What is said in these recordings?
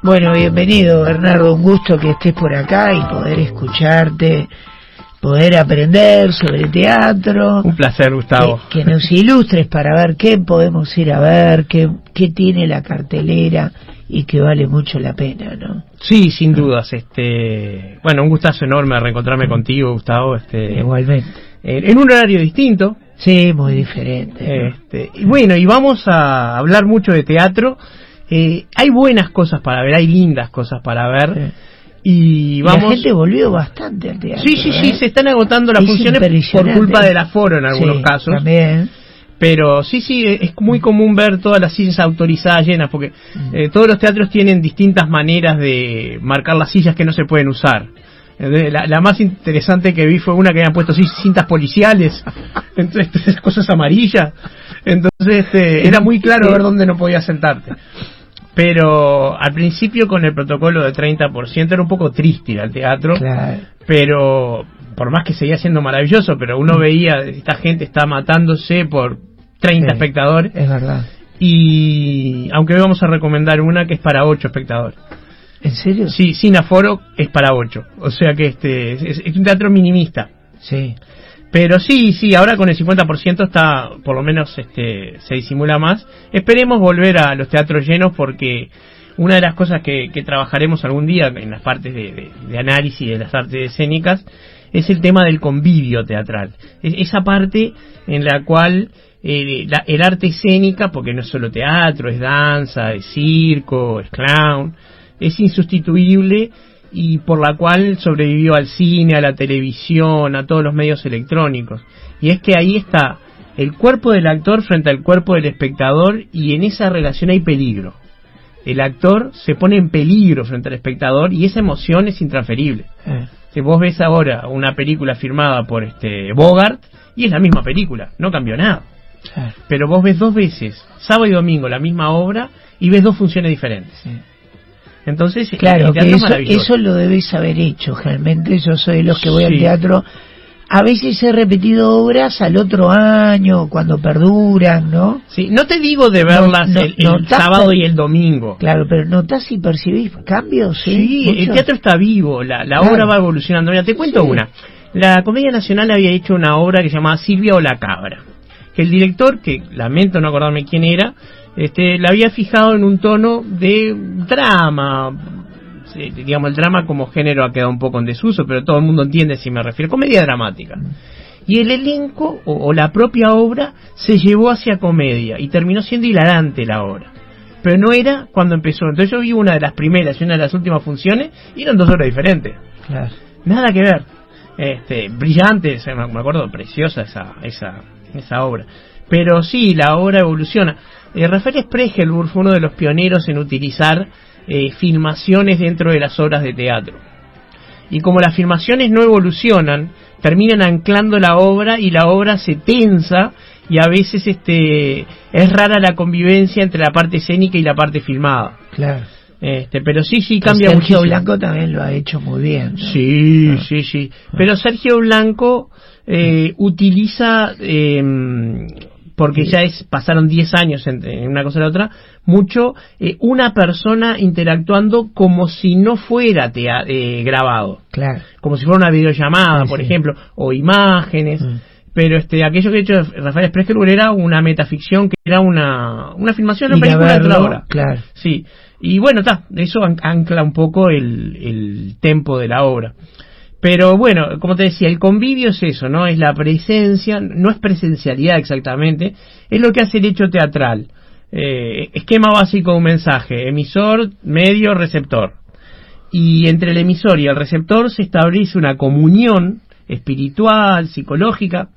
Bueno, bienvenido, Bernardo, un gusto que estés por acá y poder escucharte, poder aprender sobre teatro. Un placer, Gustavo. Que nos ilustres para ver qué podemos ir a ver, qué tiene la cartelera y que vale mucho la pena, ¿no? Sí, sin dudas. Bueno, un gustazo enorme reencontrarme contigo, Gustavo. Igualmente. En un horario distinto. Sí, muy diferente, ¿no? Y bueno, y vamos a hablar mucho de teatro. Hay buenas cosas para ver, hay lindas cosas para ver. Y vamos. La gente volvió bastante al teatro. Sí, se están agotando las funciones por culpa del aforo en algunos casos. También. Pero sí, es muy común ver todas las sillas autorizadas llenas, porque todos los teatros tienen distintas maneras de marcar las sillas que no se pueden usar. La más interesante que vi fue una que habían puesto cintas policiales, entonces cosas amarillas. Entonces era muy claro ver dónde no podías sentarte. Pero al principio con el protocolo de 30% era un poco triste ir al teatro. Claro. Pero por más que seguía siendo maravilloso, pero uno veía, esta gente está matándose por 30 espectadores. Es verdad. Y aunque hoy vamos a recomendar una que es para 8 espectadores. ¿En serio? Sí, sin aforo es para 8. O sea que es un teatro minimista. Sí. Pero sí, ahora con el 50% está, por lo menos se disimula más. Esperemos volver a los teatros llenos, porque una de las cosas que trabajaremos algún día en las partes de análisis de las artes escénicas es el tema del convivio teatral. Esa parte en la cual el arte escénica, porque no es solo teatro, es danza, es circo, es clown, es insustituible, y por la cual sobrevivió al cine, a la televisión, a todos los medios electrónicos. Y es que ahí está el cuerpo del actor frente al cuerpo del espectador, y en esa relación hay peligro. El actor se pone en peligro frente al espectador y esa emoción es intransferible. Si vos ves ahora una película firmada por Bogart, y es la misma película, no cambió nada. Pero vos ves 2 veces, sábado y domingo, la misma obra, y ves 2 funciones diferentes. Entonces, claro, que eso lo debéis haber hecho. Realmente yo soy de los que voy al teatro. A veces he repetido obras al otro año, cuando perduran, ¿no? Sí, no te digo de verlas el sábado y el domingo. Claro, pero ¿notás y percibís cambios? Sí, el teatro está vivo, la obra va evolucionando. Mira, te cuento una. La Comedia Nacional había hecho una obra que se llamaba Silvia o la Cabra, que el director, que lamento no acordarme quién era, la había fijado en un tono de drama. Digamos, el drama como género ha quedado un poco en desuso, pero todo el mundo entiende si me refiero. Comedia dramática. Y el elenco o la propia obra se llevó hacia comedia y terminó siendo hilarante la obra. Pero no era cuando empezó. Entonces yo vi una de las primeras y una de las últimas funciones y eran 2 obras diferentes. Claro. Nada que ver. Brillante, me acuerdo, preciosa esa obra. Pero sí, la obra evoluciona. Rafael Spregelburg fue uno de los pioneros en utilizar filmaciones dentro de las obras de teatro. Y como las filmaciones no evolucionan, terminan anclando la obra y la obra se tensa, y a veces es rara la convivencia entre la parte escénica y la parte filmada. Claro. Pero sí cambia mucho. Sergio Blanco también lo ha hecho muy bien, ¿no? Sí. Pero Sergio Blanco utiliza, porque ya pasaron 10 años en una cosa y la otra, mucho una persona interactuando como si no fuera grabado. Claro. Como si fuera una videollamada, por ejemplo, o imágenes. Pero aquello que ha hecho Rafael Spregelburg era una metaficción, que era una filmación de una película de otra hora. Claro. Sí. Y bueno, eso ancla un poco el tempo de la obra. Pero bueno, como te decía, el convivio es eso, ¿no? Es la presencia, no es presencialidad exactamente, es lo que hace el hecho teatral. Esquema básico de un mensaje: emisor, medio, receptor. Y entre el emisor y el receptor se establece una comunión espiritual, psicológica,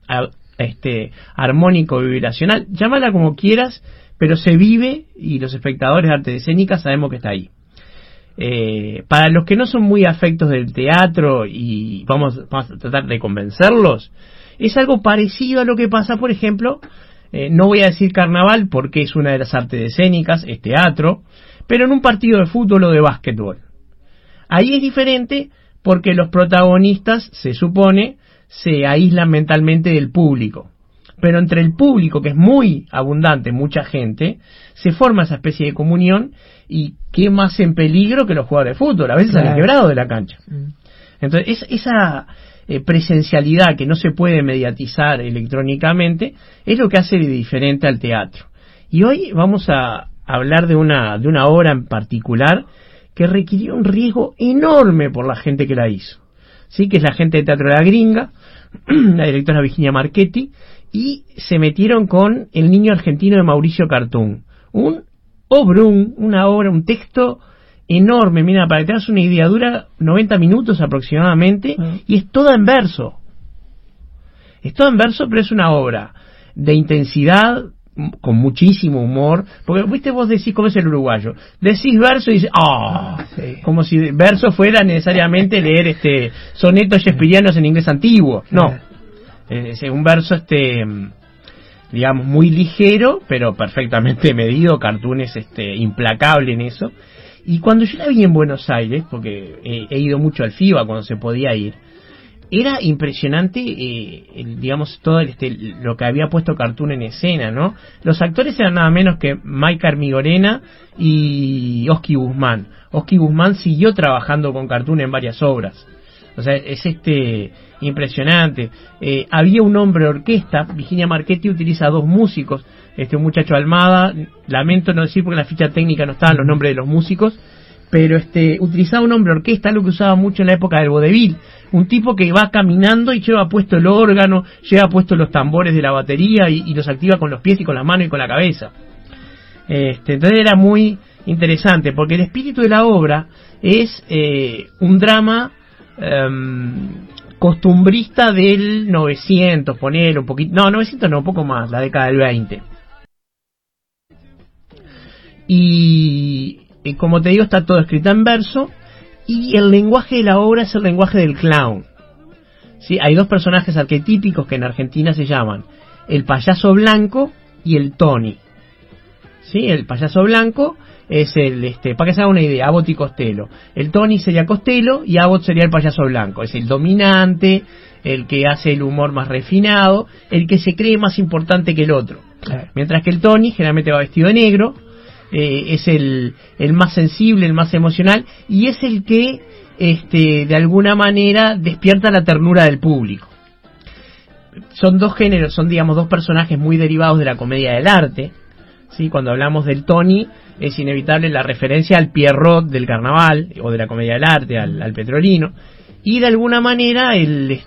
armónico-vibracional, llámala como quieras, pero se vive, y los espectadores de artes escénicas sabemos que está ahí. Para los que no son muy afectos del teatro, y vamos a tratar de convencerlos, es algo parecido a lo que pasa, por ejemplo, no voy a decir carnaval porque es una de las artes escénicas, es teatro, pero en un partido de fútbol o de básquetbol. Ahí es diferente porque los protagonistas, se supone, se aíslan mentalmente del público. pero entre el público, que es muy abundante, mucha gente, se forma esa especie de comunión, y qué más en peligro que los jugadores de fútbol, a veces salen quebrados de la cancha. Entonces, esa presencialidad que no se puede mediatizar electrónicamente es lo que hace de diferente al teatro. Y hoy vamos a hablar de una obra en particular que requirió un riesgo enorme por la gente que la hizo. Sí, que es la gente de Teatro de la Gringa, la directora Virginia Marchetti, y se metieron con El niño argentino de Mauricio Cartún. Un obrón, una obra, un texto enorme. Mira, para que te hagas una idea, dura 90 minutos aproximadamente, y es toda en verso. Es toda en verso, pero es una obra de intensidad, con muchísimo humor, porque viste, vos decís cómo es el uruguayo, decís verso y dices sí, como si verso fuera necesariamente leer sonetos shakespearianos en inglés antiguo. No, es un verso digamos muy ligero, pero perfectamente medido. Cartoon es implacable en eso. Y cuando yo la vi en Buenos Aires, porque he ido mucho al FIBA cuando se podía ir, era impresionante, digamos, todo lo que había puesto Cartoon en escena, ¿no? Los actores eran nada menos que Maika Armigorena y Oski Guzmán. Oski Guzmán siguió trabajando con Cartoon en varias obras. O sea, es impresionante. Había un hombre orquesta. Virginia Marchetti utiliza 2 músicos. Un muchacho Almada, lamento no decir porque en la ficha técnica no estaban los nombres de los músicos, pero utilizaba un hombre orquesta, algo que usaba mucho en la época del vodevil. Un tipo que va caminando y lleva puesto el órgano, lleva puesto los tambores de la batería y los activa con los pies y con las manos y con la cabeza. Entonces era muy interesante, porque el espíritu de la obra es un drama costumbrista del 900, ponele un poquito, no, 900 no, un poco más, la década del 20. Y como te digo, está todo escrito en verso, y el lenguaje de la obra es el lenguaje del clown. ¿Sí? Hay 2 personajes arquetípicos que en Argentina se llaman el payaso blanco y el Tony. ¿Sí? El payaso blanco es para que se haga una idea, Abbott y Costello. El Tony sería Costello y Abbott sería el payaso blanco. Es el dominante, el que hace el humor más refinado, el que se cree más importante que el otro. Mientras que el Tony generalmente va vestido de negro, es el más sensible, el más emocional, y es el que de alguna manera despierta la ternura del público. Son 2 géneros, son digamos 2 personajes muy derivados de la comedia del arte. ¿Sí? Cuando hablamos del Tony es inevitable la referencia al Pierrot del carnaval o de la comedia del arte, al Petrolino, y de alguna manera el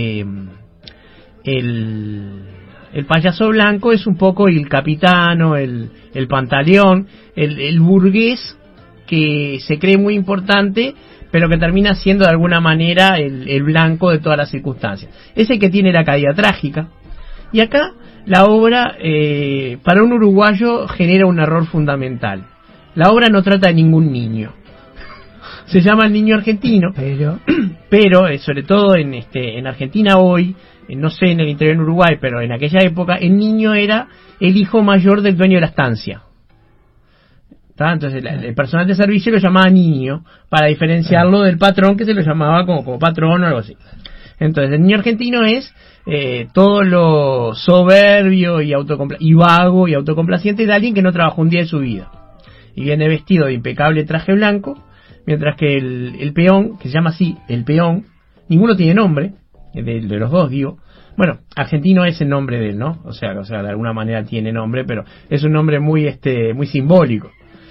payaso blanco es un poco el capitano, el pantaleón, el burgués que se cree muy importante, pero que termina siendo de alguna manera el blanco de todas las circunstancias. Es el que tiene la caída trágica. Y acá la obra, para un uruguayo, genera un error fundamental. La obra no trata de ningún niño. Se llama El niño argentino, pero sobre todo en Argentina hoy, no sé en el interior de Uruguay, pero en aquella época el niño era el hijo mayor del dueño de la estancia. Entonces el personal de servicio lo llamaba niño para diferenciarlo del patrón, que se lo llamaba como patrón o algo así. Entonces el niño argentino es todo lo soberbio y vago y autocomplaciente de alguien que no trabajó un día de su vida y viene vestido de impecable traje blanco, mientras que el peón, que se llama así, el peón, ninguno tiene nombre, de los 2 digo. Bueno, argentino es el nombre de él, ¿no? O sea, de alguna manera tiene nombre, pero es un nombre muy simbólico.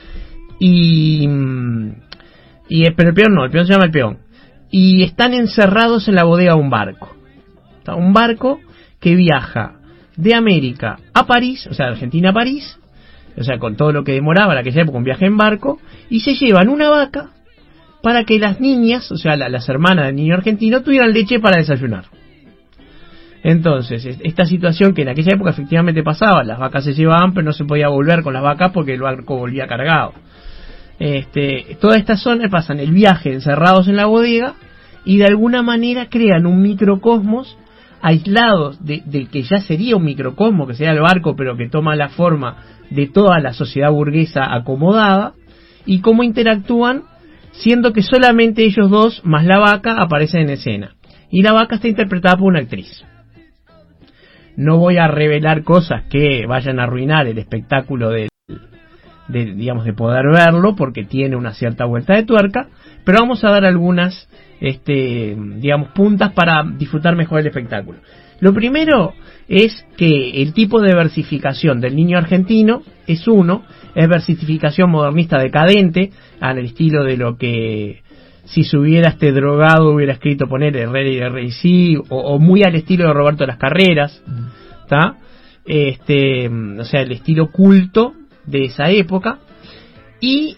Pero el peón no, el peón se llama el peón. Y están encerrados en la bodega de un barco. Un barco que viaja de América a París, o sea, de Argentina a París, o sea, con todo lo que demoraba en aquella época un viaje en barco, y se llevan una vaca para que las niñas, o sea, las hermanas del niño argentino, tuvieran leche para desayunar. Entonces, esta situación que en aquella época efectivamente pasaba, las vacas se llevaban, pero no se podía volver con las vacas porque el barco volvía cargado. Toda esta zona pasan el viaje encerrados en la bodega y de alguna manera crean un microcosmos aislados del que ya sería un microcosmos, que sería el barco, pero que toma la forma de toda la sociedad burguesa acomodada, y cómo interactúan, siendo que solamente ellos 2 más la vaca aparecen en escena, y la vaca está interpretada por una actriz. no voy a revelar cosas que vayan a arruinar el espectáculo de digamos, de poder verlo, porque tiene una cierta vuelta de tuerca, pero vamos a dar algunas, digamos, puntas para disfrutar mejor el espectáculo. Lo primero es que el tipo de versificación del Niño Argentino es versificación modernista decadente, al estilo de lo que si se hubiera drogado hubiera escrito poner Herrera y R.I.C. o muy al estilo de Roberto Las Carreras, ¿está? O sea, el estilo culto de esa época. Y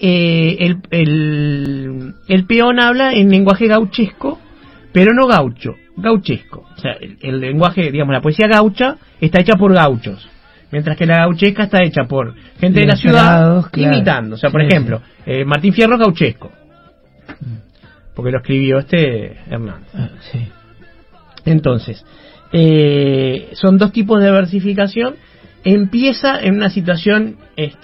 el peón habla en lenguaje gauchesco, pero no gauchesco. O sea, el lenguaje, digamos, la poesía gaucha está hecha por gauchos, mientras que la gauchesca está hecha por gente de la ciudad, claro, imitando. O sea, por ejemplo, Martín Fierro es gauchesco, porque lo escribió Hernández. Sí. Entonces, son dos tipos de versificación. Empieza en una situación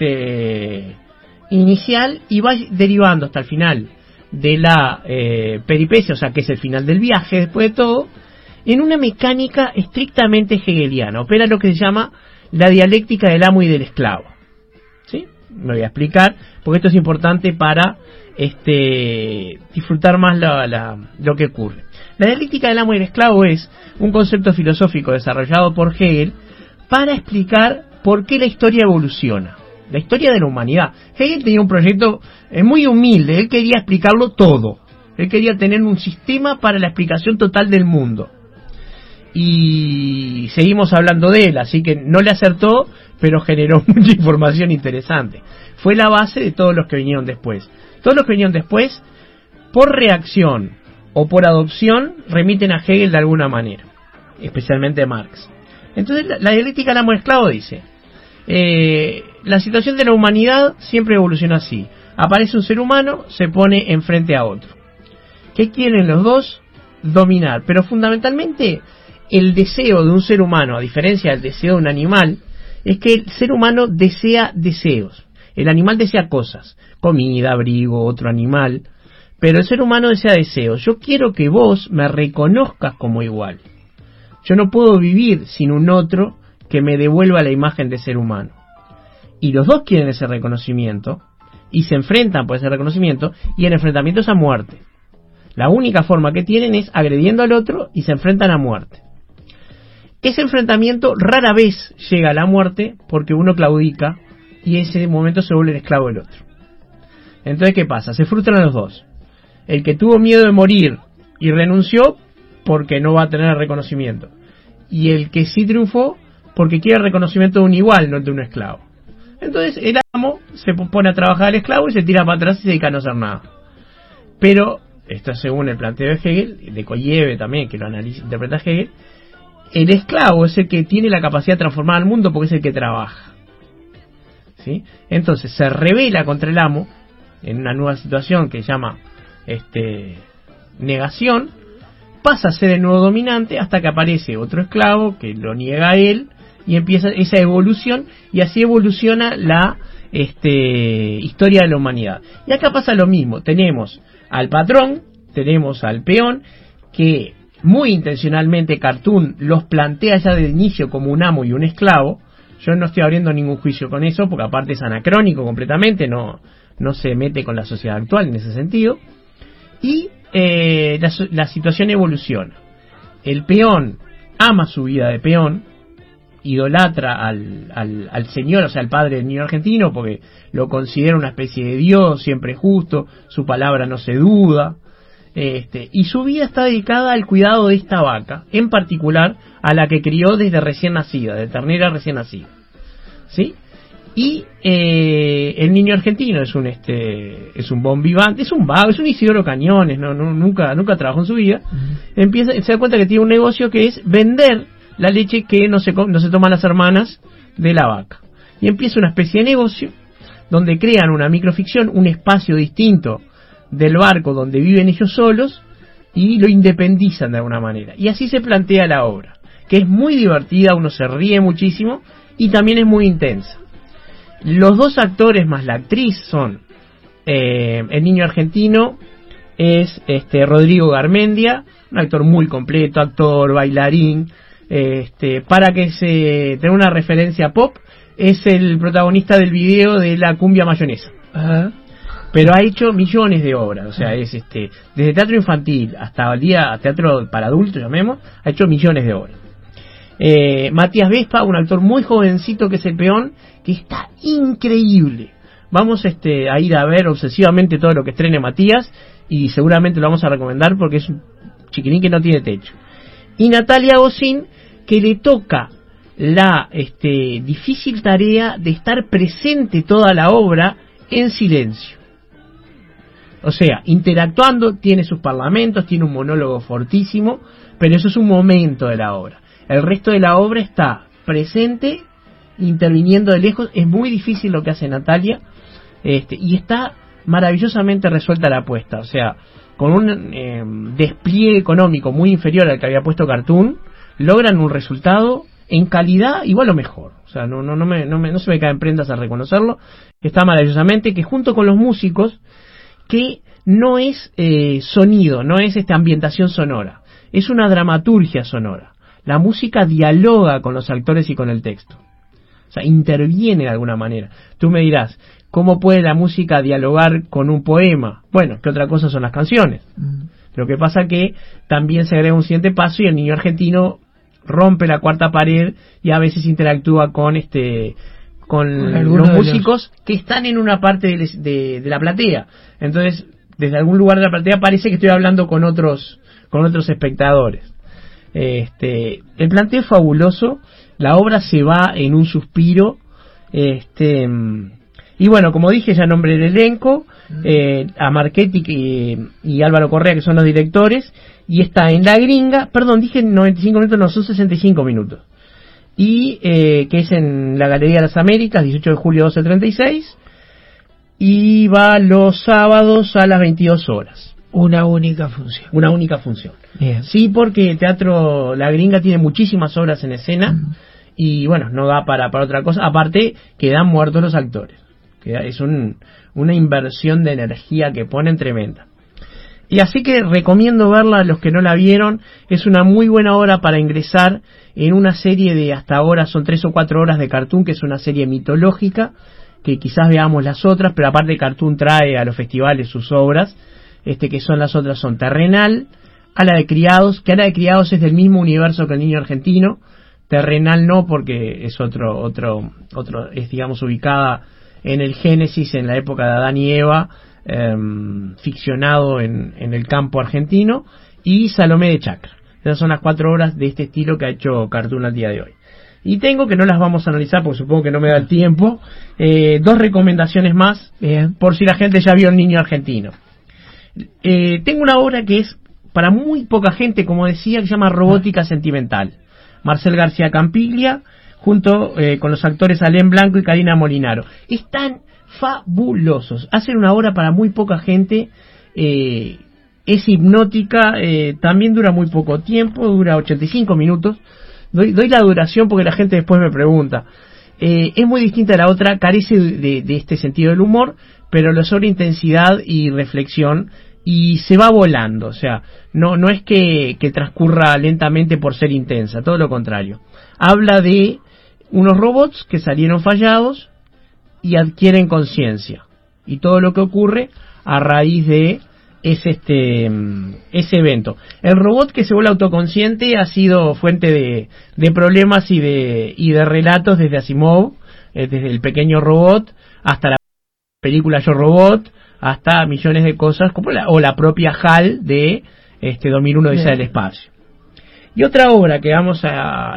inicial y va derivando hasta el final de la peripecia, o sea, que es el final del viaje, después de todo, en una mecánica estrictamente hegeliana. Opera lo que se llama la dialéctica del amo y del esclavo. ¿Sí? Me voy a explicar, porque esto es importante para disfrutar más lo que ocurre. La dialéctica del amo y del esclavo es un concepto filosófico desarrollado por Hegel para explicar por qué la historia evoluciona, la historia de la humanidad. Hegel tenía un proyecto muy humilde, él quería explicarlo todo, él quería tener un sistema para la explicación total del mundo. Y seguimos hablando de él, así que no le acertó, pero generó mucha información interesante. Fue la base de todos los que vinieron después. Todos los que vinieron después, por reacción o por adopción, remiten a Hegel de alguna manera, especialmente Marx. Entonces la dialéctica del amo y esclavo dice, la situación de la humanidad siempre evoluciona así. Aparece un ser humano, se pone enfrente a otro. ¿Qué quieren los dos? Dominar. Pero fundamentalmente el deseo de un ser humano, a diferencia del deseo de un animal, es que el ser humano desea deseos. El animal desea cosas, comida, abrigo, otro animal, pero el ser humano desea deseos. Yo quiero que vos me reconozcas como igual. Yo no puedo vivir sin un otro que me devuelva la imagen de ser humano. Y los dos quieren ese reconocimiento, y se enfrentan por ese reconocimiento, y el enfrentamiento es a muerte. La única forma que tienen es agrediendo al otro y se enfrentan a muerte. Ese enfrentamiento rara vez llega a la muerte porque uno claudica y en ese momento se vuelve el esclavo del otro. Entonces, ¿qué pasa? Se frustran los dos. El que tuvo miedo de morir y renunció porque no va a tener el reconocimiento, y el que sí triunfó porque quiere el reconocimiento de un igual, no de un esclavo. Entonces el amo se pone a trabajar al esclavo y se tira para atrás y se dedica a no hacer nada. Pero, esto según el planteo de Hegel, de Kolleve también, que lo analiza, interpreta Hegel, el esclavo es el que tiene la capacidad de transformar al mundo porque es el que trabaja. ¿Sí? Entonces se rebela contra el amo en una nueva situación que se llama negación, pasa a ser el nuevo dominante hasta que aparece otro esclavo que lo niega a él y empieza esa evolución, y así evoluciona la historia de la humanidad. Y acá pasa lo mismo, tenemos al patrón, tenemos al peón, que muy intencionalmente Cartoon los plantea ya de inicio como un amo y un esclavo. Yo no estoy abriendo ningún juicio con eso, porque aparte es anacrónico completamente, no se mete con la sociedad actual en ese sentido. Y la situación evoluciona. El peón ama su vida de peón, idolatra al señor, o sea, al padre del Niño Argentino, porque lo considera una especie de Dios, siempre justo, su palabra no se duda, y su vida está dedicada al cuidado de esta vaca, en particular a la que crió desde recién nacida, de ternera recién nacida, ¿sí? Y el Niño Argentino es un bon vivant, es un vago, es un Isidoro Cañones, nunca trabajó en su vida. Se da cuenta que tiene un negocio que es vender la leche que no se toman las hermanas de la vaca, y empieza una especie de negocio donde crean una microficción, un espacio distinto del barco donde viven ellos solos, y lo independizan de alguna manera, y así se plantea la obra, que es muy divertida, uno se ríe muchísimo y también es muy intensa. Los dos actores más la actriz son el Niño Argentino es Rodrigo Garmendia, un actor muy completo, actor, bailarín, para que se tenga una referencia pop, es el protagonista del video de la cumbia mayonesa. Ajá. Pero ha hecho millones de obras, o sea, es desde teatro infantil hasta el día teatro para adultos, llamemos, ha hecho millones de obras. Matías Vespa, un actor muy jovencito que es el peón, que está increíble. Vamos a ir a ver obsesivamente todo lo que estrene Matías, y seguramente lo vamos a recomendar porque es un chiquinín que no tiene techo. Y Natalia Gosín, que le toca la difícil tarea de estar presente toda la obra en silencio. O sea, interactuando, tiene sus parlamentos, tiene un monólogo fortísimo, pero eso es un momento de la obra. El resto de la obra está presente, interviniendo de lejos. Es muy difícil lo que hace Natalia, y está maravillosamente resuelta la apuesta. O sea, con un despliegue económico muy inferior al que había puesto Cartoon, logran un resultado en calidad igual o mejor. O sea, no se me caen prendas a reconocerlo. Está maravillosamente, que junto con los músicos, que no es sonido, no es ambientación sonora, es una dramaturgia sonora. La música dialoga con los actores y con el texto. O sea, interviene de alguna manera. Tú me dirás, ¿cómo puede la música dialogar con un poema? Bueno, ¿qué otra cosa son las canciones? Lo que pasa que también se agrega un siguiente paso y el niño argentino rompe la cuarta pared y a veces interactúa con los músicos que están en una parte de la platea. Entonces, desde algún lugar de la platea parece que estoy hablando con otros espectadores. El planteo es fabuloso, la obra se va en un suspiro, y bueno, como dije, ya nombré el elenco, a Marchetti y Álvaro Correa, que son los directores, y está en La Gringa, perdón, dije 95 minutos, no, son 65 minutos. Y que es en la Galería de las Américas, 18 de julio 12:36, y va los sábados a las 22 horas. Una única función. Una única función. Bien. Sí, porque el Teatro La Gringa tiene muchísimas obras en escena, y bueno, no da para otra cosa, aparte quedan muertos los actores. Es una inversión de energía que ponen tremenda. Y así que recomiendo verla a los que no la vieron. Es una muy buena hora para ingresar en una serie de, hasta ahora son 3 o 4 horas de Cartoon, que es una serie mitológica, que quizás veamos las otras, pero aparte Cartoon trae a los festivales sus obras, que son las otras, son Terrenal, Ala de Criados, que Ala de Criados es del mismo universo que El Niño Argentino. Terrenal no, porque es otro es, digamos, ubicada en el Génesis, en la época de Adán y Eva, ficcionado en el campo argentino, y Salomé de Chacra. Esas son las 4 horas de este estilo que ha hecho Cartoon al día de hoy. Y tengo, que no las vamos a analizar porque supongo que no me da el tiempo, 2 recomendaciones más, por si la gente ya vio El Niño Argentino. Tengo una obra que es para muy poca gente, como decía, que se llama Robótica Sentimental. Marcel García Campiglia, junto con los actores Alén Blanco y Karina Molinaro. Están fabulosos. Hacen una obra para muy poca gente. Es hipnótica. También dura muy poco tiempo. Dura 85 minutos. Doy la duración porque la gente después me pregunta. Es muy distinta a la otra. Carece de este sentido del humor, pero le sobra intensidad y reflexión. Y se va volando. O sea, no es que transcurra lentamente por ser intensa. Todo lo contrario. Habla de unos robots que salieron fallados y adquieren conciencia, y todo lo que ocurre a raíz de ese evento. El robot que se vuelve autoconsciente ha sido fuente de problemas y de relatos desde Asimov, desde El Pequeño Robot hasta la película Yo Robot, hasta millones de cosas como la propia HAL de 2001 Odisea del Espacio. Y otra obra que vamos a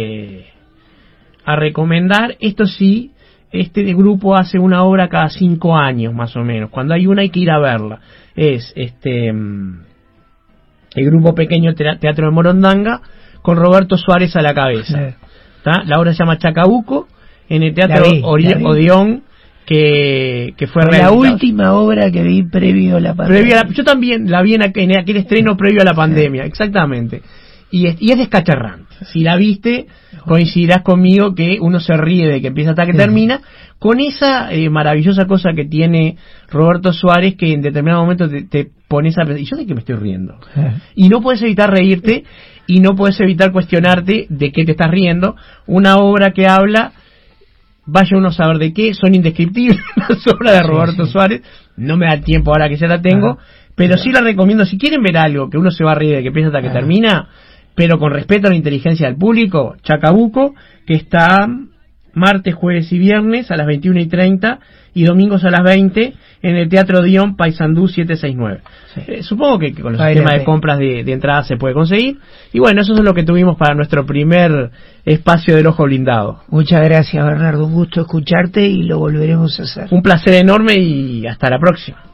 recomendar, esto sí, grupo hace una obra cada 5 años más o menos. Cuando hay una hay que ir a verla. Es el grupo pequeño Teatro de Morondanga, con Roberto Suárez a la cabeza. La obra se llama Chacabuco, en el Teatro Odeón, que fue la última obra que vi previo a la pandemia. Yo también la vi en aquel estreno previo a la pandemia, exactamente. Y es descacharrante. Si la viste, coincidirás conmigo que uno se ríe de que empieza hasta que termina, con esa maravillosa cosa que tiene Roberto Suárez, que en determinado momento te pones a pensar, ¿y yo de qué me estoy riendo? Y no puedes evitar reírte, y no puedes evitar cuestionarte de qué te estás riendo. Una obra que habla, vaya uno a saber de qué, son indescriptibles las obras de Roberto Suárez, no me da tiempo ahora que ya la tengo, pero sí la recomiendo. Si quieren ver algo que uno se va a reír de que empieza hasta que termina, pero con respeto a la inteligencia del público, Chacabuco, que está martes, jueves y viernes a las 21:30 y domingos a las 20 en el Teatro Dion, Paysandú 769. Supongo que con los sistemas de compras de entrada se puede conseguir. Y bueno, eso es lo que tuvimos para nuestro primer espacio del Ojo Blindado. Muchas gracias, Bernardo, un gusto escucharte y lo volveremos a hacer. Un placer enorme y hasta la próxima.